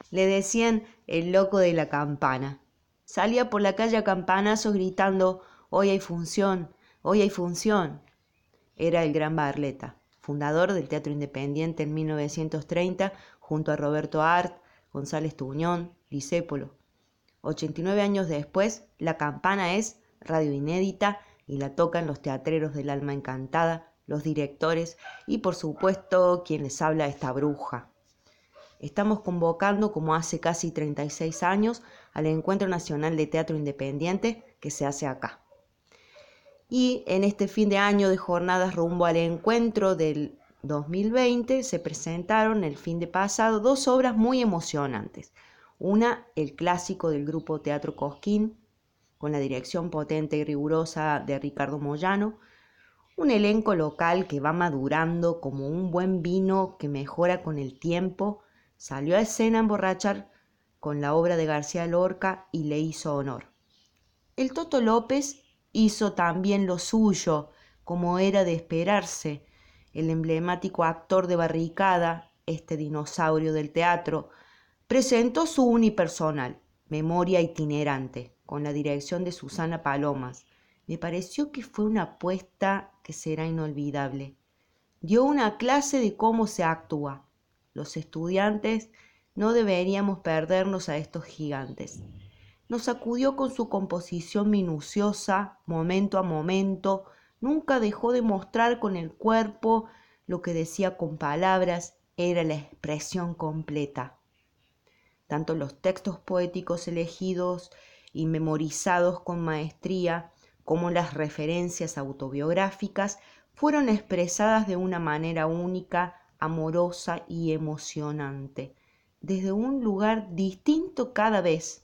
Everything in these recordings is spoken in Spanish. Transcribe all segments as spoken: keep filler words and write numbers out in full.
Le decían el loco de la campana. Salía por la calle a campanazos gritando: hoy hay función, hoy hay función. Era el gran Barleta, fundador del Teatro Independiente en mil novecientos treinta, junto a Roberto Art, González Tuñón, Discépolo. ochenta y nueve años después, la campana es radio inédita y la tocan los teatreros del alma encantada, los directores y, por supuesto, quien les habla, esta bruja. Estamos convocando, como hace casi treinta y seis años, al Encuentro Nacional de Teatro Independiente que se hace acá. Y en este fin de año de jornadas rumbo al encuentro del dos mil veinte se presentaron el fin de pasado dos obras muy emocionantes. Una, el clásico del grupo Teatro Cosquín, con la dirección potente y rigurosa de Ricardo Moyano, un elenco local que va madurando como un buen vino que mejora con el tiempo, salió a escena a emborrachar con la obra de García Lorca y le hizo honor. El Toto López hizo también lo suyo, como era de esperarse. El emblemático actor de barricada, este dinosaurio del teatro, presentó su unipersonal, Memoria Itinerante, con la dirección de Susana Palomas. Me pareció que fue una apuesta que será inolvidable. Dio una clase de cómo se actúa. Los estudiantes no deberíamos perdernos a estos gigantes. Nos sacudió con su composición minuciosa, momento a momento, nunca dejó de mostrar con el cuerpo lo que decía con palabras, era la expresión completa. Tanto los textos poéticos elegidos y memorizados con maestría, como las referencias autobiográficas, fueron expresadas de una manera única, amorosa y emocionante, desde un lugar distinto cada vez.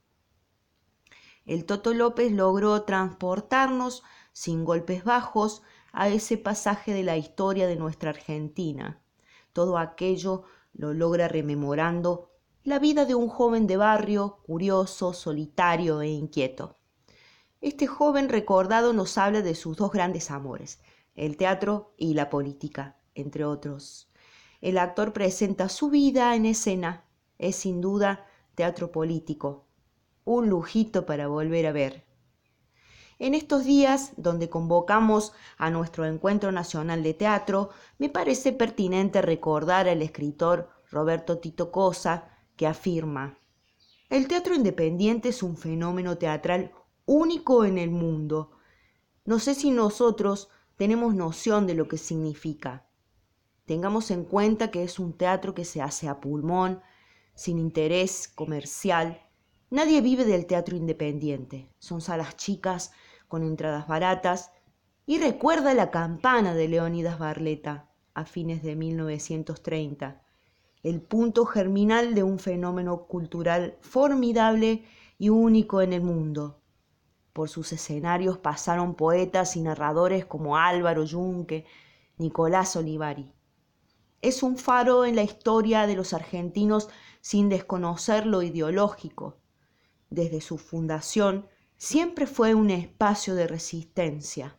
El Toto López logró transportarnos, sin golpes bajos, a ese pasaje de la historia de nuestra Argentina. Todo aquello lo logra rememorando la vida de un joven de barrio, curioso, solitario e inquieto. Este joven recordado nos habla de sus dos grandes amores, el teatro y la política, entre otros. El actor presenta su vida en escena, es sin duda teatro político, un lujito para volver a ver. En estos días, donde convocamos a nuestro Encuentro Nacional de Teatro, me parece pertinente recordar al escritor Roberto Tito Cosa, que afirma: el teatro independiente es un fenómeno teatral único en el mundo. No sé si nosotros tenemos noción de lo que significa. Tengamos en cuenta que es un teatro que se hace a pulmón, sin interés comercial. Nadie vive del teatro independiente. Son salas chicas, con entradas baratas. Y recuerda la campana de Leónidas Barleta, a fines de mil novecientos treinta. El punto germinal de un fenómeno cultural formidable y único en el mundo. Por sus escenarios pasaron poetas y narradores como Álvaro Yunque, Nicolás Olivari. Es un faro en la historia de los argentinos sin desconocer lo ideológico. Desde su fundación siempre fue un espacio de resistencia.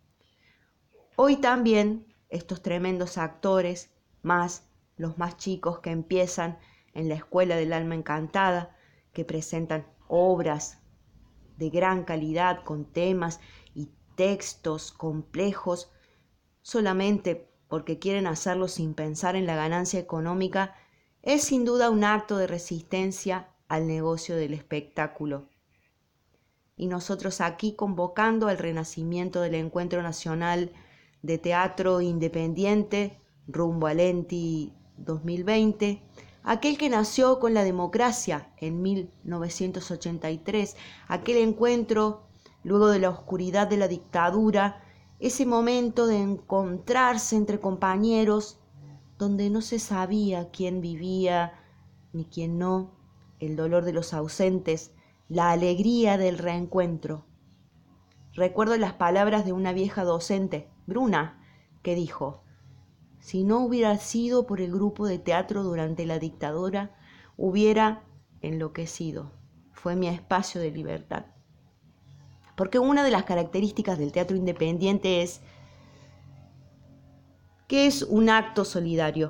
Hoy también estos tremendos actores, más los más chicos que empiezan en la Escuela del Alma Encantada, que presentan obras de gran calidad con temas y textos complejos, solamente porque quieren hacerlo sin pensar en la ganancia económica, es sin duda un acto de resistencia al negocio del espectáculo. Y nosotros aquí convocando al renacimiento del Encuentro Nacional de Teatro Independiente rumbo al E N T I dos mil veinte, aquel que nació con la democracia en mil novecientos ochenta y tres, aquel encuentro luego de la oscuridad de la dictadura, ese momento de encontrarse entre compañeros donde no se sabía quién vivía ni quién no, el dolor de los ausentes, la alegría del reencuentro. Recuerdo las palabras de una vieja docente, Bruna, que dijo: si no hubiera sido por el grupo de teatro durante la dictadura, hubiera enloquecido. Fue mi espacio de libertad. Porque una de las características del teatro independiente es que es un acto solidario.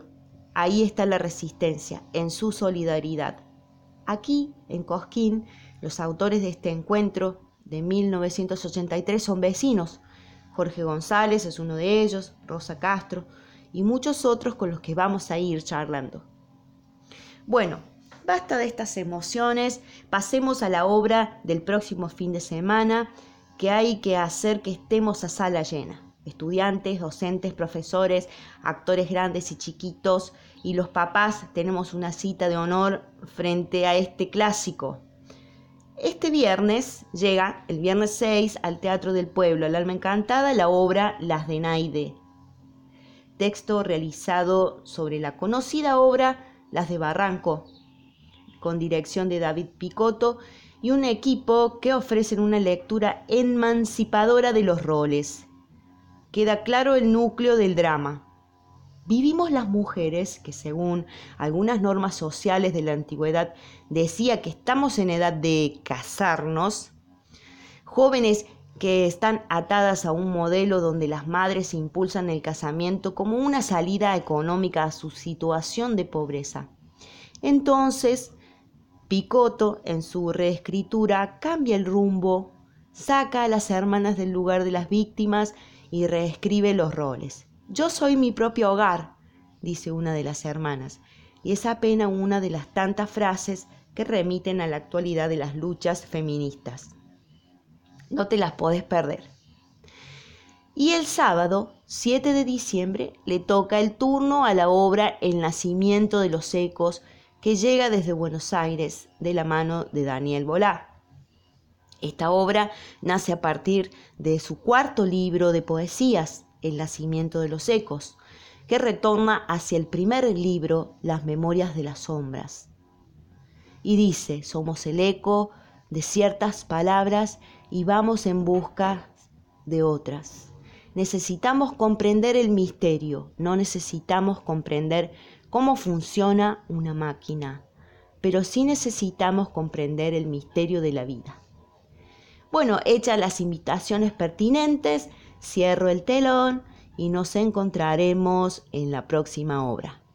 Ahí está la resistencia, en su solidaridad. Aquí, en Cosquín, los autores de este encuentro de mil novecientos ochenta y tres son vecinos. Jorge González es uno de ellos, Rosa Castro y muchos otros con los que vamos a ir charlando. Bueno, basta de estas emociones, pasemos a la obra del próximo fin de semana, que hay que hacer que estemos a sala llena. Estudiantes, docentes, profesores, actores grandes y chiquitos, y los papás tenemos una cita de honor frente a este clásico. Este viernes llega, el viernes seis, al Teatro del Pueblo, al Alma Encantada, la obra Las de Naide. Texto realizado sobre la conocida obra Las de Barranco, con dirección de David Picotto, y un equipo que ofrecen una lectura emancipadora de los roles. Queda claro el núcleo del drama. Vivimos las mujeres, que según algunas normas sociales de la antigüedad decía que estamos en edad de casarnos, jóvenes que están atadas a un modelo donde las madres impulsan el casamiento como una salida económica a su situación de pobreza. Entonces, Picotto, en su reescritura, cambia el rumbo, saca a las hermanas del lugar de las víctimas y reescribe los roles. Yo soy mi propio hogar, dice una de las hermanas, y es apenas una de las tantas frases que remiten a la actualidad de las luchas feministas. No te las podés perder. Y el sábado, siete de diciembre, le toca el turno a la obra El nacimiento de los ecos, que llega desde Buenos Aires de la mano de Daniel Bolá. Esta obra nace a partir de su cuarto libro de poesías, El nacimiento de los ecos, que retorna hacia el primer libro, Las memorias de las sombras. Y dice, somos el eco de ciertas palabras y vamos en busca de otras. Necesitamos comprender el misterio, no necesitamos comprender cómo funciona una máquina, pero sí necesitamos comprender el misterio de la vida. Bueno, hechas las invitaciones pertinentes, cierro el telón y nos encontraremos en la próxima obra.